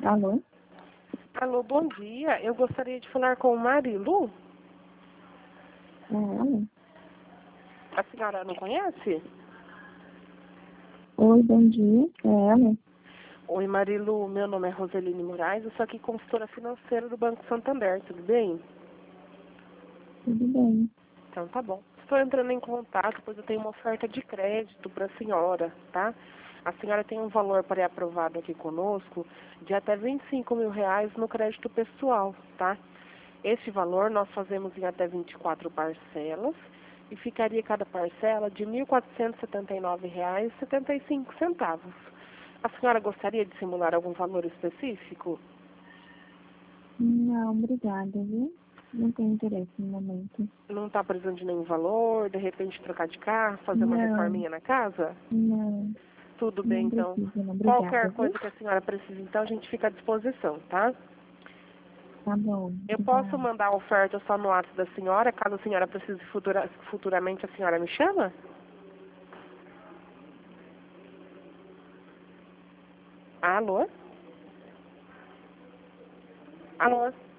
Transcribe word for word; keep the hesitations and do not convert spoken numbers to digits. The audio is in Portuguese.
Alô? Alô, bom dia. Eu gostaria de falar com o Marilu. É ela? A senhora não conhece? Oi, bom dia. É ela? Oi, Marilu. Meu nome é Roseline Moraes. Eu sou aqui consultora financeira do Banco Santander. Tudo bem? Tudo bem. Então, tá bom. Estou entrando em contato, pois eu tenho uma oferta de crédito para a senhora, tá? A senhora tem um valor para aprovado aqui conosco de até vinte e cinco mil reais no crédito pessoal, tá? Este valor nós fazemos em até vinte e quatro parcelas e ficaria cada parcela de mil quatrocentos e setenta e nove reais e setenta e cinco centavos. A senhora gostaria de simular algum valor específico? Não, obrigada, viu? Não tenho interesse no momento. Não está precisando de nenhum valor, de repente trocar de carro, fazer uma Não, reforminha na casa? não, Tudo bem, não então. precisa, não. Obrigada, Qualquer viu? coisa que a senhora precise, então, a gente fica à disposição, tá? Tá bom, Eu posso obrigada. mandar a oferta só no ato da senhora, caso a senhora precise futura, futuramente, a senhora me chama? Alô? Alô?